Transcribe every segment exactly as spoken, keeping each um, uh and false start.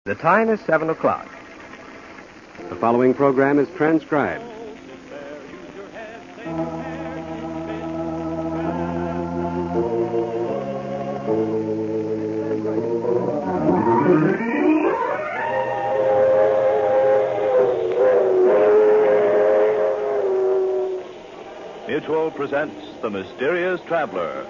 The time is seven o'clock. The following program is transcribed. Mutual presents The Mysterious Traveler.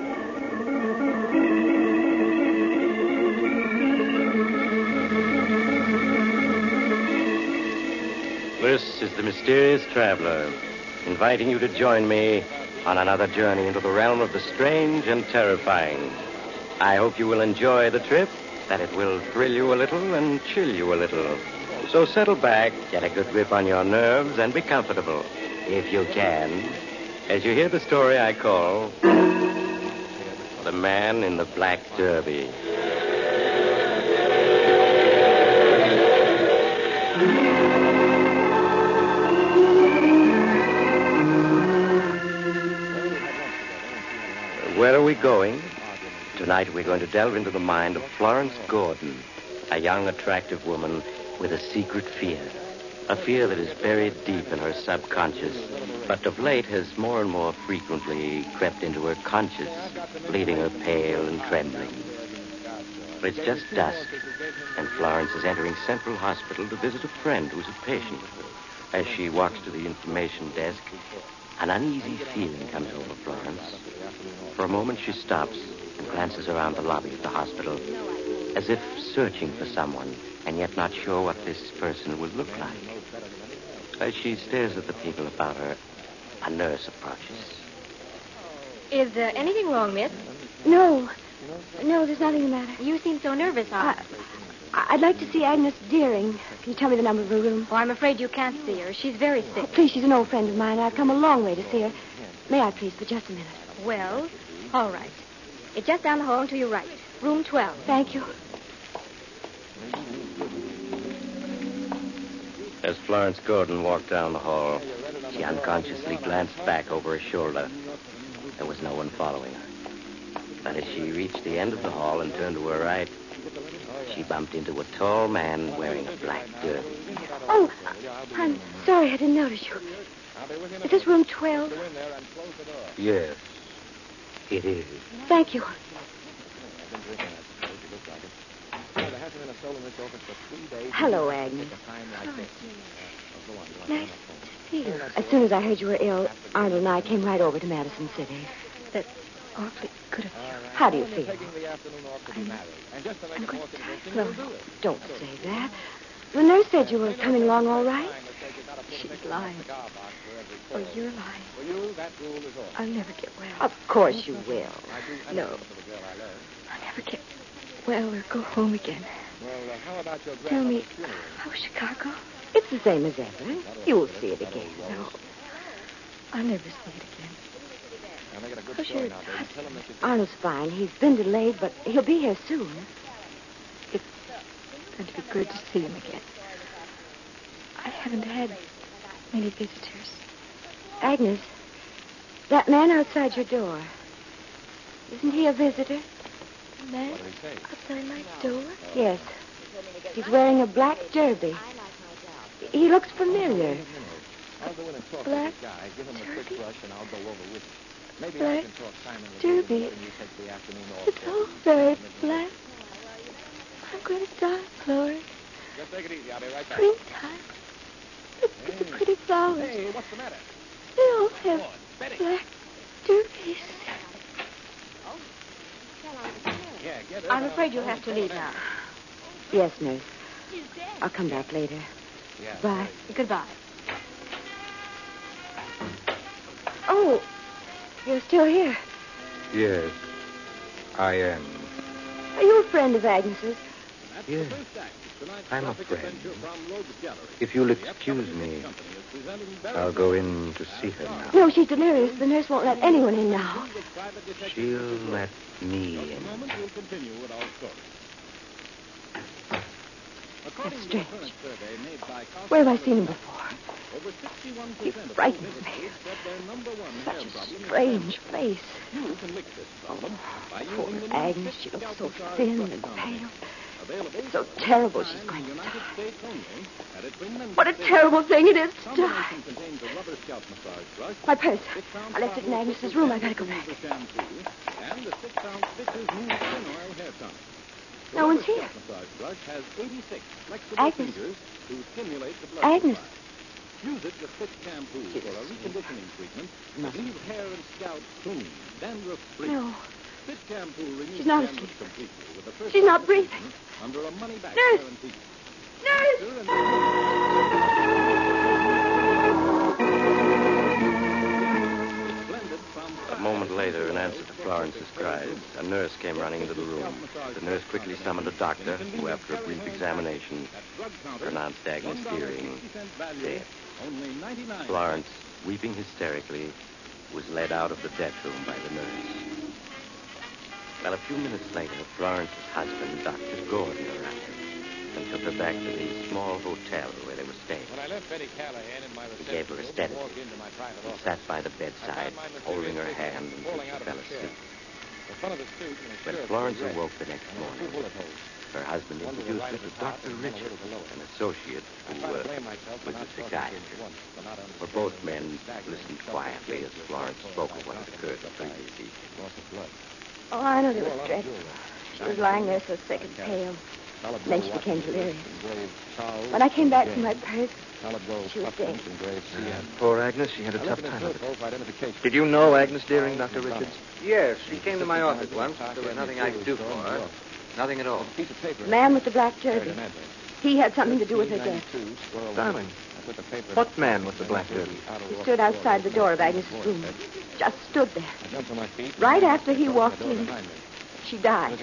This is The Mysterious Traveler, inviting you to join me on another journey into the realm of the strange and terrifying. I hope you will enjoy the trip, that it will thrill you a little and chill you a little. So settle back, get a good grip on your nerves, and be comfortable, if you can, as you hear the story I call The Man in the Black Derby. Where are we going? Tonight we're going to delve into the mind of Florence Gordon, a young, attractive woman with a secret fear. A fear that is buried deep in her subconscious, but of late has more and more frequently crept into her conscious, leaving her pale and trembling. But it's just dusk, and Florence is entering Central Hospital to visit a friend who's a patient. As she walks to the information desk, an uneasy feeling comes over Florence. For a moment, she stops and glances around the lobby of the hospital, as if searching for someone, and yet not sure what this person would look like. As she stares at the people about her, a nurse approaches. Is uh, anything wrong, miss? No. No, there's nothing the matter. You seem so nervous, huh? I, I'd like to see Agnes Deering. Can you tell me the number of her room? Oh, I'm afraid you can't see her. She's very sick. Oh, please, she's an old friend of mine. I've come a long way to see her. May I, please, for just a minute? Well, all right. It's just down the hall and to your right. Room twelve. Thank you. As Florence Gordon walked down the hall, she unconsciously glanced back over her shoulder. There was no one following her. But as she reached the end of the hall and turned to her right, she bumped into a tall man wearing a black derby. Oh, I'm sorry I didn't notice you. Is this room twelve? Yes, it is. Thank you. Hello, Agnes. Nice to see you. As soon as I heard you were ill, Arnold and I came right over to Madison City. That's awfully good of you. How do you feel? I'm, I'm going to die slowly. Don't say that. The nurse said you were coming along all right. She's lying. Oh, you're lying. I'll never get well. Of course you will. No. I'll never get well or go home again. Tell me, how's Chicago? It's the same as ever. You'll see it again. No. I'll never see it again. How's your husband? Arnold's fine. He's been delayed, but he'll be here soon. It's going to be good to see him again. I haven't had many visitors. Agnes, that man outside your door, isn't he a visitor? A man outside my door? Yes. He's wearing a black derby. He looks familiar. Black derby? Black derby? It's all very black. I'm going to die, Florence. Springtime. Look at the pretty flowers. Hey, what's the matter? They all have black derbies. I'm afraid you'll have to leave now. Yes, nurse. I'll come back later. Bye. Goodbye. Oh, you're still here. Yes, I am. Are you a friend of Agnes's? Yes, I'm a friend. If you'll excuse me, I'll go in to see her now. No, she's delirious. The nurse won't let anyone in now. She'll let me in. That's strange. Where have I seen him before? He frightens me. Such a strange face. Oh, poor Agnes. She looks so thin and pale. It's so terrible she's going to die. What a terrible thing it is to die. My purse. I left it in Agnes's room. I gotta go back. No one's here. Agnes. Agnes. Use it with thick shampoo for a reconditioning treatment that leaves hair and scalp clean, dandruff-free. No. Fit shampoo removes She's not dandruff asleep. completely with the first She's not breathing. under a money-back Nurse. guarantee. Nurse! A moment later, in answer to Florence's cries, a nurse came running into the room. The nurse quickly summoned a doctor who, after a brief examination, pronounced Agnes Deering dead. Florence, weeping hysterically, was led out of the death room by the nurse. Well, a few minutes later, Florence's husband, Doctor Gordon, arrived and took her back to the small hotel where they were staying. When I left Betty Callahan in my He gave her a sedative. He sat by the bedside, holding her hand until she fell asleep. When Florence awoke the next morning, her husband introduced her to Doctor Richard, an associate who uh, was a psychiatrist. For both men listened quietly as Florence spoke of what had occurred the previous evening. Oh, I know it was dreadful. She was lying there so sick and pale. Then she became delirious. When I came back for my purse, she was dead. Poor Agnes, she had a tough time of it. Did you know Agnes Deering, Doctor Richards? Yes, she came to my office once. There was nothing I could do for her. Nothing at all. The man with the black derby. He had something to do with her death. Darling, what man with the black derby? He stood outside the door of Agnes's room. Just stood there. Right after he walked in, she died.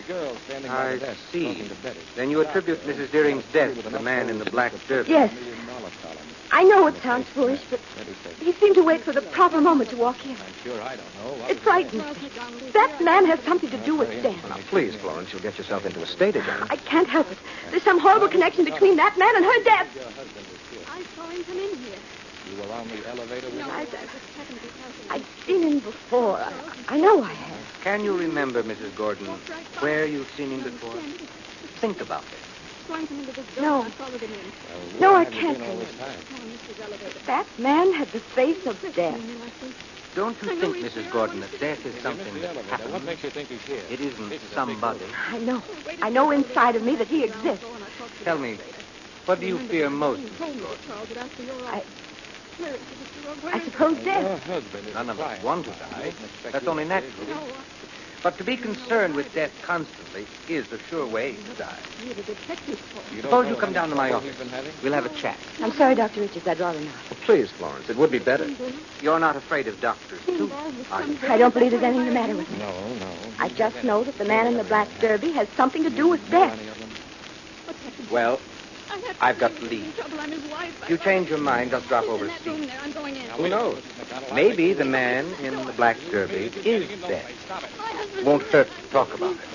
I see. Then you attribute Missus Deering's death to the man in the black derby? Yes. I know it sounds foolish, but he seemed to wait for the proper moment to walk in. It frightens me. That man has something to do with death. Now, please, Florence, you'll get yourself into a state again. I can't help it. There's some horrible connection between that man and her death. I saw him come in here. You were on the elevator with No, her? I, I was second because I've seen him before. I, I know I have. Can you remember, Missus Gordon, where you've seen him before? Think about it. going to into this door. No. I followed him in. No, I can't go. Come, Mister Elevator. That man had the face of death. Don't you think, Missus Gordon, that death is something that What happens? makes you think he's here? It isn't somebody. I know. I know inside of me that he exists. Tell me, what do you fear most, Missus Told me, Gordon? Charles, that after your I, Where is he, Mister Rowe? Where I is he? suppose Your death. husband is None of us crying. want to die. That's only natural. No, uh, But to be concerned with death constantly is the sure way to die. you're the detective for. You don't Suppose know you come down to my what office. he's been having? We'll have a chat. I'm sorry, Doctor Richards. I'd rather not. Please, Florence, it would be better. You're not afraid of doctors, too, are you? I don't believe there's anything the matter with me. No, no. I just know that the man in the black derby has something to do with death. What's happened? Well, I have I've got to I'm leave. in trouble. I'm his wife. if you change your mind, just drop He's over in to that see room me. there. I'm going in. Who knows? Maybe the man in the black derby is dead. My husband. Won't hurt to talk about it.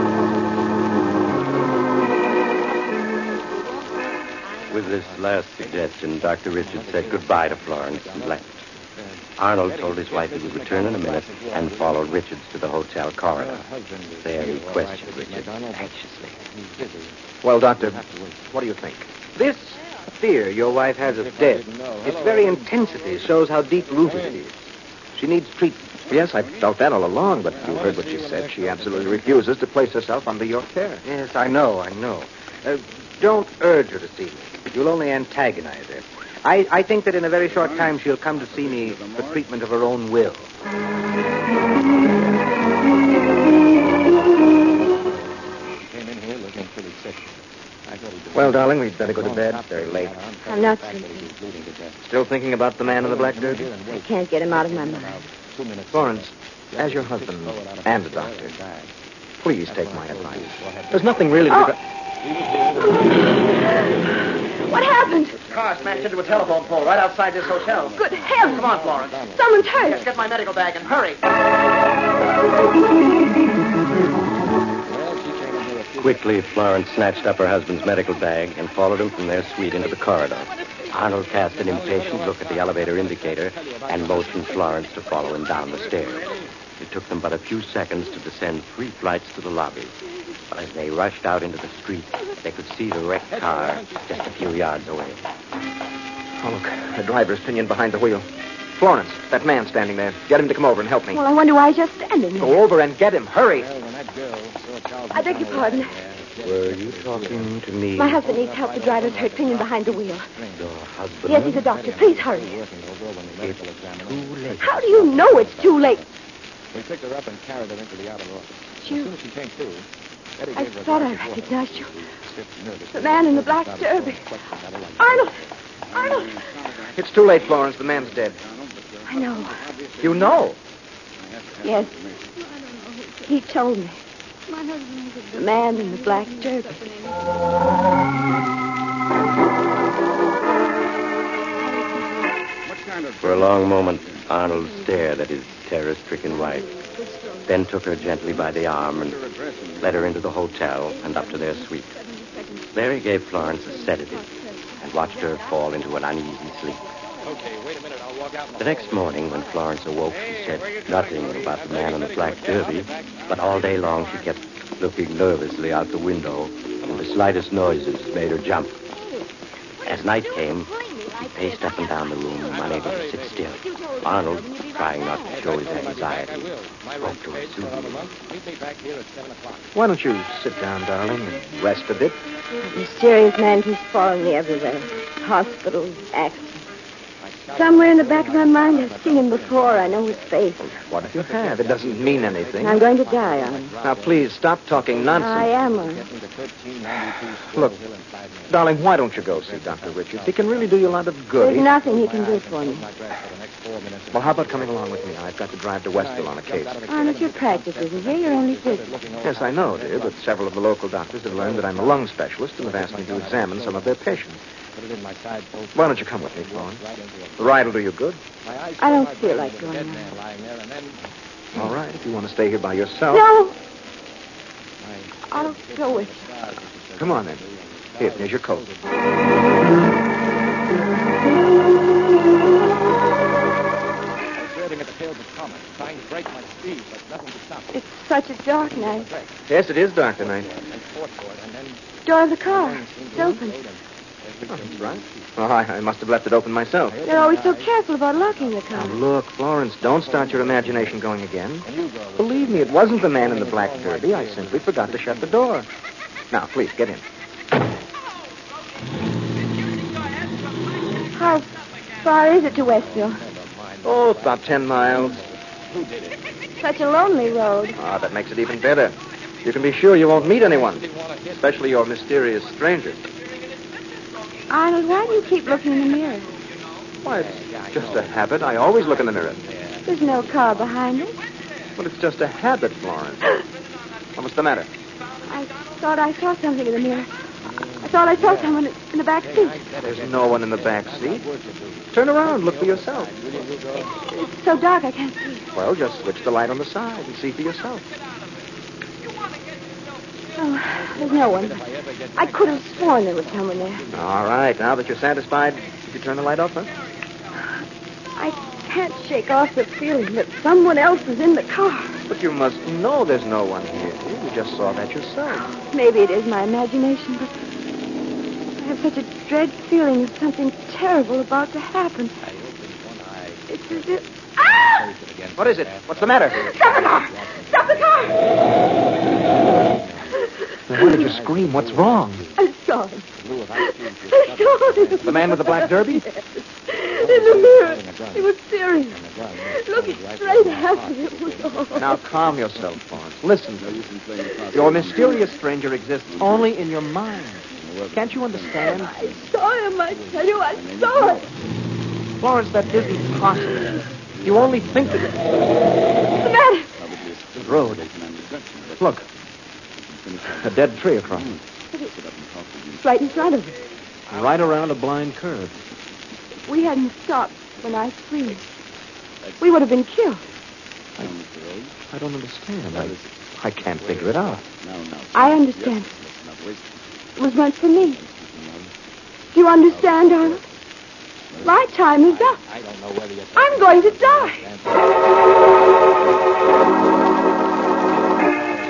With this last suggestion, Doctor Richards said goodbye to Florence and left. Arnold told his wife he would return in a minute and followed Richards to the hotel corridor. There he questioned Richards anxiously. Well, Doctor, what do you think? This fear your wife has of death, its very intensity shows how deep-rooted it is. She needs treatment. Yes, I felt that all along, but you heard what she said. She absolutely refuses to place herself under your care. Yes, I know, I know. Uh, don't urge her to see me. You'll only antagonize her. I, I think that in a very short time she'll come to see me for treatment of her own will. Came in here looking pretty sick. I thought he'd Well, darling, we'd better go to bed. It's very late. I'm not Fact that sleeping. he's bleeding to death. Still thinking about the man in the black derby? I can't get him out of my mind. Two minutes. Florence, as your husband and a doctor, please take my advice. There's nothing really to Oh. be done. What happened? Car smashed into a telephone pole right outside this hotel. Good heavens. Come on, Florence. Someone's Yes, hurt. get my medical bag and hurry. Quickly, Florence snatched up her husband's medical bag and followed him from their suite into the corridor. Arnold cast an impatient look at the elevator indicator and motioned Florence to follow him down the stairs. It took them but a few seconds to descend three flights to the lobby. As they rushed out into the street, they could see the wrecked car just a few yards away. Oh, look. The driver's pinioned behind the wheel. Florence, that man standing there. Get him to come over and help me. Well, I wonder why he's just standing there. Go over and get him. Hurry. Well, when that girl saw Charles... I beg your pardon. Were you talking to me? My husband needs help. The driver's hurt, pinioned behind the wheel. Your husband? Yes, he's a doctor. Please hurry. It's too late. How do you know it's too late? We picked her up and carried her into the outer office. You- As soon as she came through, Eddie I gave her a thought I doctor's recognized you. order. The man in the black derby. Arnold! Arnold! It's too late, Florence. The man's dead. I know. You know? Yes. He told me. The man in the black derby. For a long moment, Arnold stared at his terror-stricken wife, then took her gently by the arm and led her into the hotel and up to their suite. There he gave Florence a sedative and watched her fall into an uneasy sleep. Okay, wait a minute. I'll walk out. The next morning, when Florence awoke, she said nothing about the man in the black derby, but all day long she kept looking nervously out the window, and the slightest noises made her jump. As night came, he paced up and down the room, unable to sit still. Arnold, trying not to show his anxiety, spoke to her soothingly. Meet me back here at seven o'clock. Why don't you sit down, darling, and rest a bit? That mysterious man keeps following me everywhere. Hospitals, accidents. Somewhere in the back of my mind, I've seen him before. I know his face. What if you have? It doesn't mean anything. I'm going to die on him. Now, please, stop talking nonsense. I am on him. Get me to thirteen ninety-two Look, Hill in five minutes. darling, why don't you go see Doctor Richards? He can really do you a lot of good. There's He- nothing he can do for me. My dress for the next four minutes. Well, how about coming along with me? I've got to drive to Westville on a case. Arnold, your practice isn't here. You're only visiting. Yes, I know, dear, but several of the local doctors have learned that I'm a lung specialist and have asked me to examine some of their patients. Put it in my side post. Why don't you come with me, Florence? Right into a- The ride will do you good. My eyes I don't saw my feel brain like with a going dead now. man lying there, and then All right, if you want to stay here by yourself. No! my I'll go with you. stars, as she said. Come on, then. Here, here's your coat. I was swerving at the tails of comets, trying to break my speed, but nothing to stop it. It's such a dark night. Yes, it is dark tonight. And fought for it, and then Door of the car. It's open. Oh, that's right. Well, I, I must have left it open myself. They're always so careful about locking the Now, car. look, Florence, don't start your imagination going again. And you go. Believe me, it wasn't the man in the black derby. I simply forgot to shut the door. Now, please, get in. How far is it to Westville? Oh, about ten miles. Such a lonely road. Ah, that makes it even better. You can be sure you won't meet anyone, especially your mysterious stranger. Arnold, why do you keep looking in the mirror? Why, it's just a habit. I always look in the mirror. There's no car behind us. But it's just a habit, Florence. What's the matter? I thought I saw something in the mirror. I thought I saw someone in the back seat. There's no one in the back seat. Turn around, look for yourself. It's so dark I can't see. Well, just switch the light on the side and see for yourself. Oh, there's no one. I could have sworn there was someone there. All right, now that you're satisfied, did you turn the light off, huh? I can't shake off the feeling that someone else is in the car. But you must know there's no one here. You just saw that yourself. Maybe it is my imagination, but I have such a dread feeling of something terrible about to happen. I opened one eye, It's as if... Ah! placed it against What is it? What's the matter? Stop the car! Stop the car! Why did you scream? What's wrong? I saw him. blue of ice cream. I saw him. The man with the black derby? Yes. In the mirror. He was serious. Looking straight at me. It was all. Now, calm yourself, Florence. Listen to me. Your mysterious stranger exists only in your mind. Can't you understand? I saw him. I tell you, I saw it. Florence, that isn't possible. You only think that it... What's the matter? The road. Look. A dead tree across. It's right in front of us. Right around a blind curve. If we hadn't stopped when I screamed, we would have been killed. I don't understand. I, I can't figure it out. I understand. It was meant for me. Do you understand, Arnold? My time is up. I don't know whether you're... I'm going to die.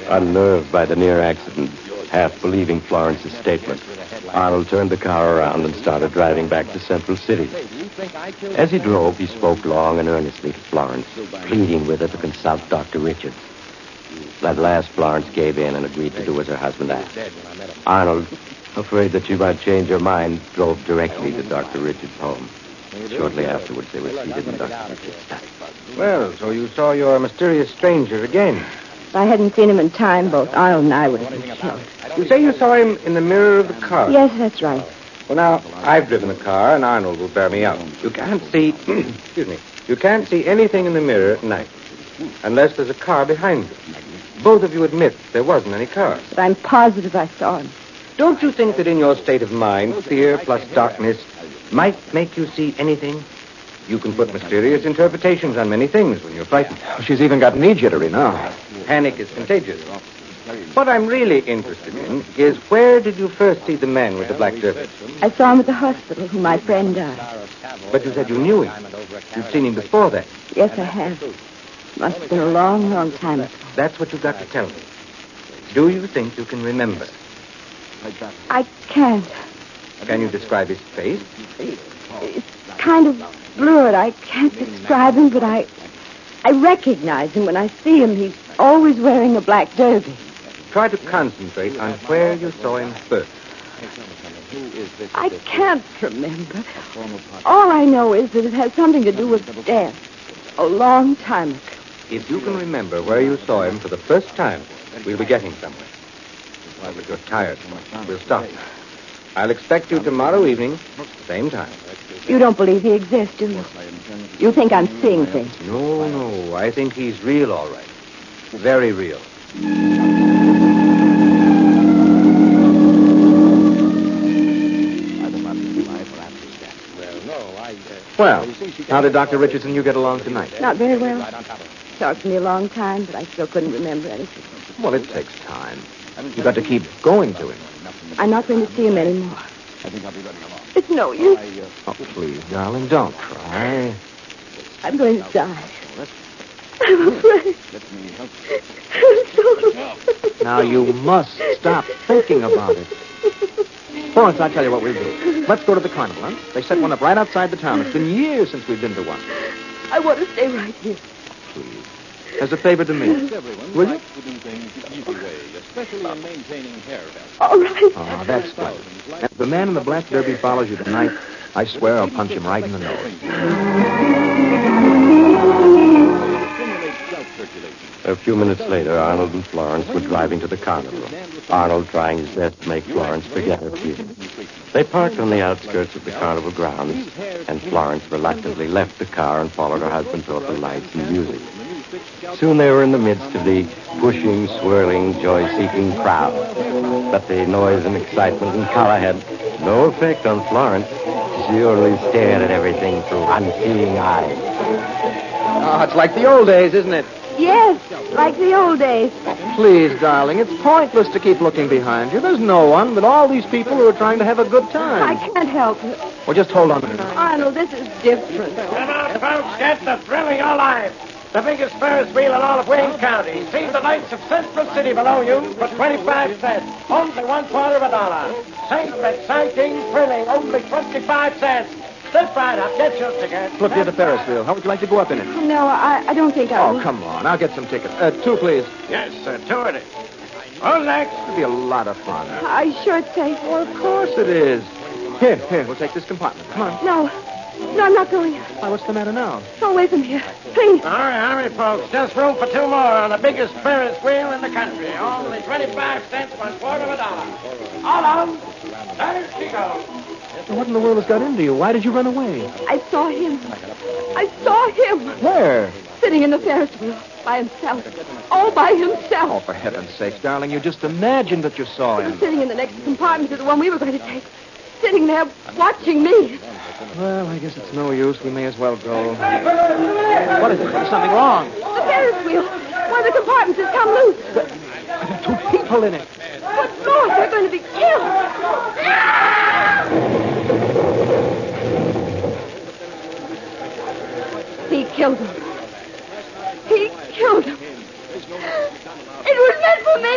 Unnerved by the near accident, half believing Florence's statement, Arnold turned the car around and started driving back to Central City. As he drove, he spoke long and earnestly to Florence, pleading with her to consult Doctor Richards. At last, Florence gave in and agreed to do as her husband asked. Arnold, afraid that she might change her mind, drove directly to Doctor Richards' home. Shortly afterwards, they were seated in Doctor Richards' study. Well, so you saw your mysterious stranger again. If I hadn't seen him in time, both Arnold and I would have been killed. You say you saw him in the mirror of the car? Yes, that's right. Well, now, I've driven the car, and Arnold will bear me out. You can't see... excuse me. You can't see anything in the mirror at night, unless there's a car behind you. Both of you admit there wasn't any car. But I'm positive I saw him. Don't you think that in your state of mind, fear plus darkness might make you see anything? You can put mysterious interpretations on many things when you're frightened. She's even got knee jittery now. Panic is contagious. What I'm really interested in is where did you first see the man with the black derby? I saw him at the hospital, who my friend died. But you said you knew him. You'd seen him before that. Yes, I have. Must have been a long, long time ago. That's what you've got to tell me. Do you think you can remember? I can't. Can you describe his face? It's kind of blurred. I can't describe him, but I... I recognize him when I see him. He's always wearing a black derby. Try to concentrate on where you saw him first. I can't remember. All I know is that it has something to do with death. A long time ago. If you can remember where you saw him for the first time, we'll be getting somewhere. Well, but you're tired. We'll stop. I'll expect you tomorrow evening, same time. You don't believe he exists, do you? You think I'm seeing things? No, no. I think he's real, all right. Very real. Well, how did Doctor Richards and you get along tonight? Not very well. Talked to me a long time, but I still couldn't remember anything. Well, it takes time. You've got to keep going to him. I'm not going to see him anymore. It's no use. Oh, please, darling, don't cry. I'm going to die. I'm afraid. I'm so afraid. Now, you must stop thinking about it. Florence, I'll tell you what we'll do. Let's go to the carnival, huh? They set one up right outside the town. It's been years since we've been to one. I want to stay right here. Please. As a favor to me. Will you? All right. Oh, that's good. And if the man in the black derby follows you tonight, I swear I'll punch him right in the nose. A few minutes later, Arnold and Florence were driving to the carnival. Arnold trying his best to make Florence forget her fear. They parked on the outskirts of the carnival grounds, and Florence reluctantly left the car and followed her husband toward the lights and music. Soon they were in the midst of the pushing, swirling, joy-seeking crowd. But the noise and excitement and color had no effect on Florence. She only stared at everything through unseeing eyes. Oh, it's like the old days, isn't it? Yes, like the old days. Please, darling, it's pointless to keep looking behind you. There's no one but all these people who are trying to have a good I time. can't help it. Well, just hold on a minute. Arnold, this is different. Come on, folks, get the thrill of your life. The biggest Ferris wheel in all of Wayne County. See the lights of Central City below you for twenty-five cents. Only one quarter of a dollar. Safe, exciting, thrilling, only twenty-five cents. Step right up, get your ticket. Look, here's the Ferris wheel. How would you like to go up in it? No, I, I don't think I Oh, will. come on. I'll get some tickets. Uh, two, please. Yes, sir, two it is. On next. It'll be a lot of fun. Are you sure it's safe? Well, of course it is. Here, here, we'll take this compartment. Come on. No. No, I'm not going. Why, what's the matter now? Go away from here. Please. Hurry, hurry, folks. Just room for two more on the biggest Ferris wheel in the country. Only twenty-five cents, one quarter of a dollar. All on. There she goes. Well, what in the world has got into you? Why did you run away? I saw him. I saw him. Where? Sitting in the Ferris wheel by himself. All by himself. Oh, for heaven's sakes, darling, you just imagined that you saw He was him. sitting in the next compartment to the one we were going to take. Sitting there watching me. Well, I guess it's no use. We may as well go. What is it? There's something wrong. The Ferris wheel. One of the compartments has come loose. There are two people in it. Good Lord, they're going to be killed. He killed him. He killed him. It was meant for me.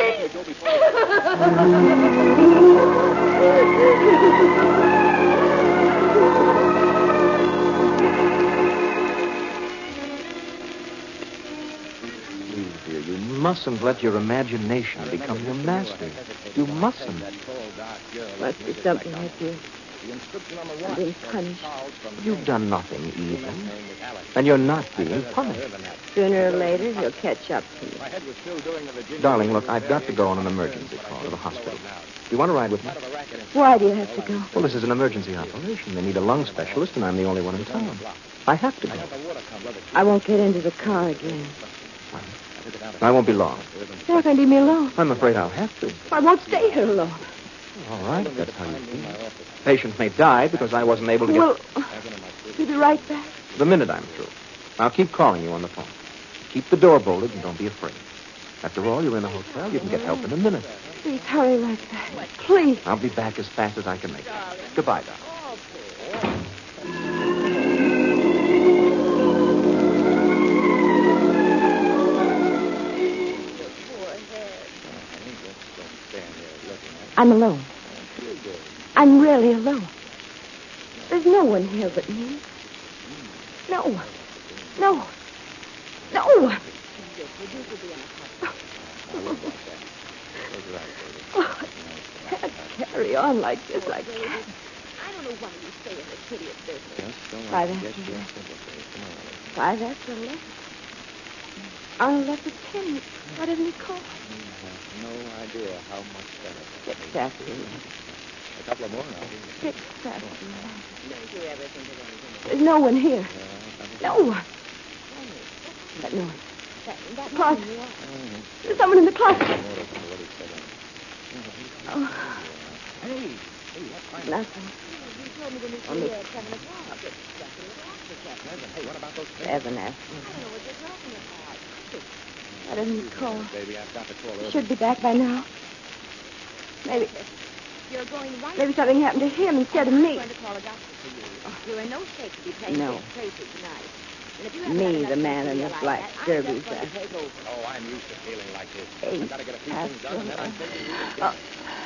mustn't let your imagination become your master. You mustn't. Must be something I did. I'm being punished. You've done nothing evil. And you're not being punished. Sooner or later, he'll catch up to me. Darling, look, I've got to go on an emergency call to the hospital. Do you want to ride with me? Why do you have to go? Well, this is an emergency operation. They need a lung specialist, and I'm the only one in town. I have to go. I won't get into the car again. I won't be long. You're not going to leave me alone. I'm afraid I'll have to. I won't stay here alone. All right, if that's how you feel. Patient may die because I wasn't able to get... Well, you'll be right back. The minute I'm through. I'll keep calling you on the phone. Keep the door bolted and don't be afraid. After all, you're in a hotel. You can get help in a minute. Please hurry right back. Please. I'll be back as fast as I can make it. Goodbye, Doc. I'm alone. I'm really alone. There's no one here but me. No one. No one. No one. Oh, I can't carry on like this. I can't. I don't know why you stay in the city of business. Five after eleven. Five after eleven. On left at ten. What didn't he call? No idea how much better. Six after eleven. A couple of more now. Six after eleven. There's no one here. No one. That noise. Closet. There's someone in the closet. Oh. Nothing. Only seven after. I didn't call. He should be back by now. Maybe. Maybe something happened to him instead of me. No. Me, the man in the black derby vest. Oh, I'm used to feeling like this. Eight I've got to get a few things out. Oh.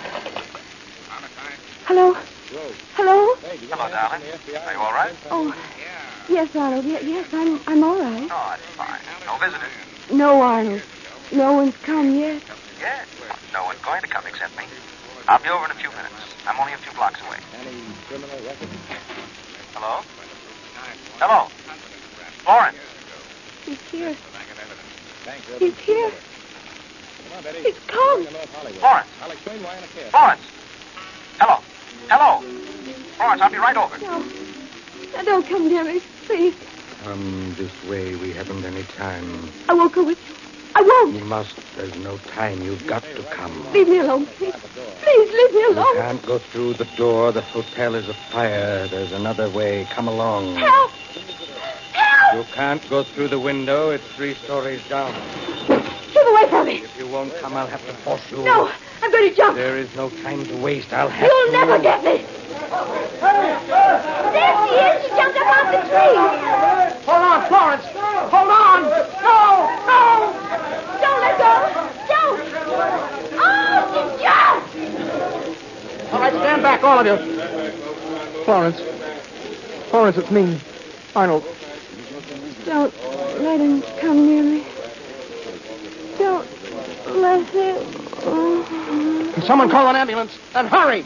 Hello? Hello? Hello, darling. Are you all right? Oh, yes, Arnold. Ye- yes, I'm I'm all right. Oh, that's fine. No visitors? No, Arnold. No one's come yet. Yes. No one's going to come except me. I'll be over in a few minutes. I'm only a few blocks away. Any criminal record? Hello? Hello? Florence? He's here. Thanks, He's here. Come on, Betty. He's come. Florence? I'll explain why in a cab. Florence? Hello? Hello? Florence, I'll be right over. No. Now, don't come near me, please. Come this way. We haven't any time. I won't go with you. I won't. You must. There's no time. You've got to come. Leave me alone, please. Please, leave me You alone. can't go through the door. The hotel is afire. There's another way. Come along. Help! Help! You can't go through the window. It's three stories down. Keep away from me. If you won't come, I'll have to force you. No, I'm going to jump. There is no time to waste. I'll have You'll to. never get me. There she is. She jumped up off the tree. Hold on, Florence. Hold on. No, no. Don't let go. Don't. Oh, she jumped. All right, stand back, all of you. Florence. Florence, it's me. Arnold. Don't let him come near me. Don't let him. Oh. Can someone call an ambulance? And hurry.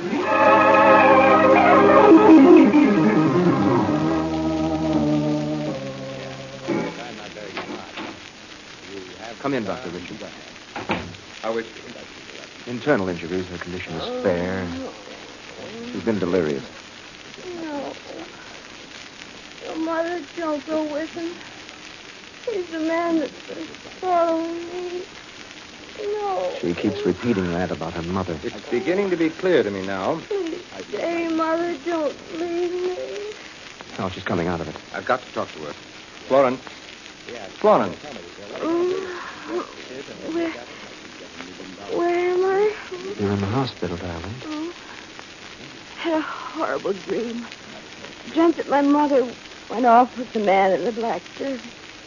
Come in, Doctor Richard. How is she? Internal injuries. Her condition is fair. She's been delirious. No. Your mother, don't go with him. He's the man that's been following me. No. She keeps repeating that about her mother. It's beginning to be clear to me now. Please stay, Mother. Don't leave me. Oh, she's coming out of it. I've got to talk to her. Florence. Florence. Mm. Where, where am I? You're in the hospital, darling. Oh. Had a horrible dream. Dreamt that my mother went off with the man in the black jersey.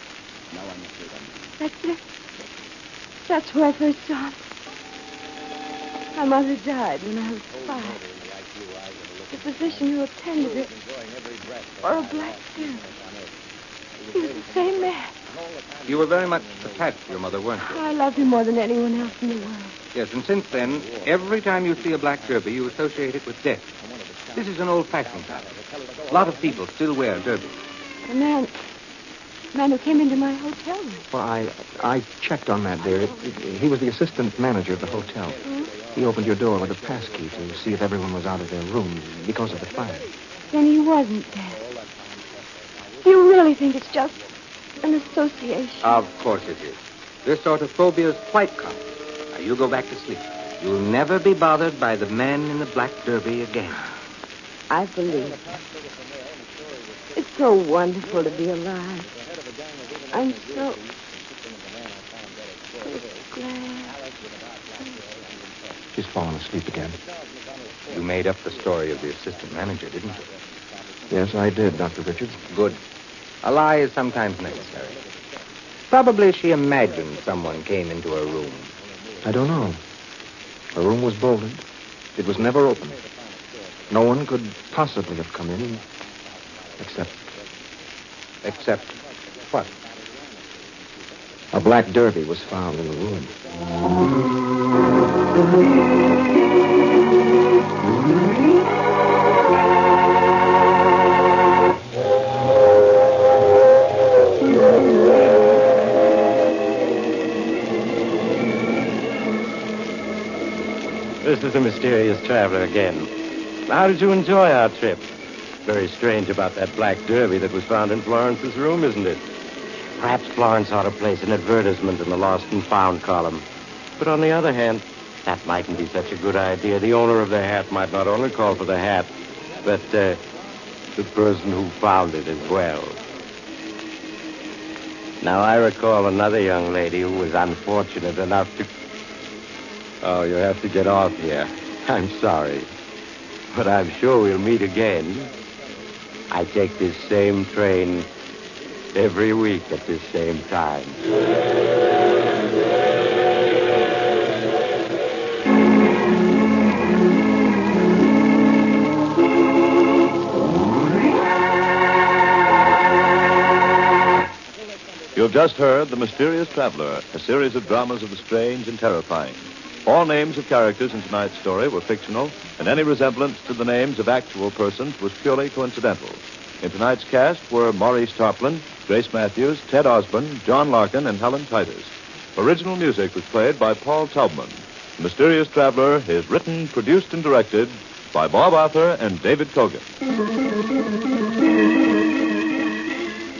That's it. That's where I first saw him. My mother died when I was five. The physician who attended her wore a black suit. He was the same man. You were very much attached to your mother, weren't you? I loved her more than anyone else in the world. Yes, and since then, every time you see a black derby, you associate it with death. This is an old-fashioned habit. A lot of people still wear derbies. The man... the man who came into my hotel room. Well, I I checked on that, dear. It, it, he was the assistant manager of the hotel. Hmm? He opened your door with a pass key to see if everyone was out of their rooms because of the fire. Then he wasn't dead. You really think it's just an association? Of course it is. This sort of phobia is quite common. Now, you go back to sleep. You'll never be bothered by the man in the black derby again. I believe. It's so wonderful to be alive. I'm so... so glad. She's fallen asleep again. You made up the story of the assistant manager, didn't you? Yes, I did, Doctor Richards. Good. A lie is sometimes necessary. Probably she imagined someone came into her room. I don't know. Her room was bolted. It was never opened. No one could possibly have come in except... Except what? A black derby was found in the room. This is the mysterious traveler again. How did you enjoy our trip? Very strange about that black derby that was found in Florence's room, isn't it? Perhaps Florence ought to place an advertisement in the lost and found column. But on the other hand, that mightn't be such a good idea. The owner of the hat might not only call for the hat, but uh, the person who found it as well. Now, I recall another young lady who was unfortunate enough to... Oh, you have to get off here. I'm sorry. But I'm sure we'll meet again. I take this same train every week at this same time. You've just heard The Mysterious Traveler, a series of dramas of the strange and terrifying. All names of characters in tonight's story were fictional, and any resemblance to the names of actual persons was purely coincidental. In tonight's cast were Maurice Tarplin, Grace Matthews, Ted Osborne, John Larkin, and Helen Titus. Original music was played by Paul Taubman. The Mysterious Traveler is written, produced, and directed by Bob Arthur and David Kogan.